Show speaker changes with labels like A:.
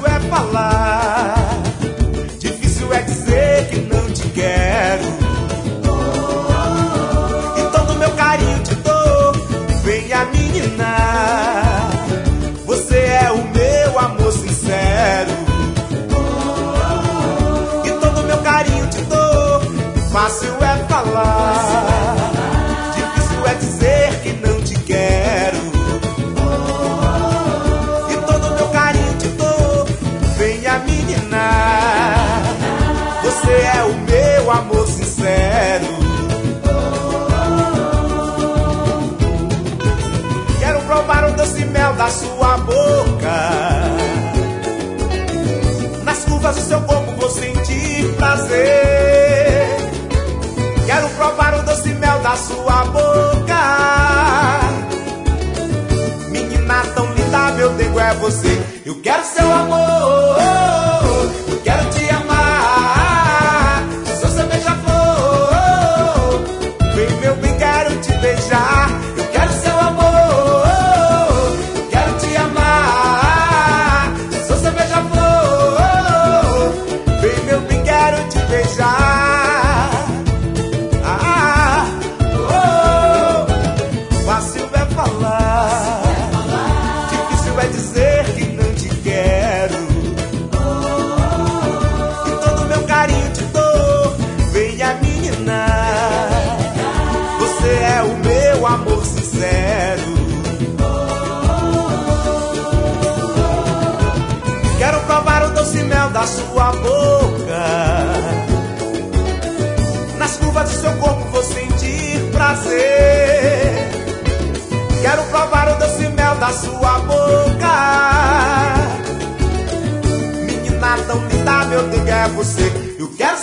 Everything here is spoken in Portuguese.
A: é falar, difícil é dizer que não te quero. E todo meu carinho te dou, venha menina, você é o meu amor sincero. E todo meu carinho te dou, fácil é falar, difícil é dizer que não te quero. E todo meu carinho te dou, venha menina, você é o meu amor sincero. Quero provar o doce mel da sua boca, nas curvas do seu corpo vou sentir prazer. Quero provar o doce mel da sua boca, menina tão linda, meu nego é você. Eu quero seu amor, eu quero te amar. Sou seu beija-flor, vem meu bem, quero te beijar. Eu quero seu amor, eu quero te amar. Sou seu beija-flor, vem meu bem, quero te beijar. Fácil é falar, difícil é dizer que não te quero. E todo meu carinho te dou, venha menina, você é o meu amor sincero. Quero provar o doce mel da sua boca, nas curvas do seu corpo vou sentir prazer. Quero provar o doce mel da sua boca, menina tão linda, meu Deus, é você. Eu quero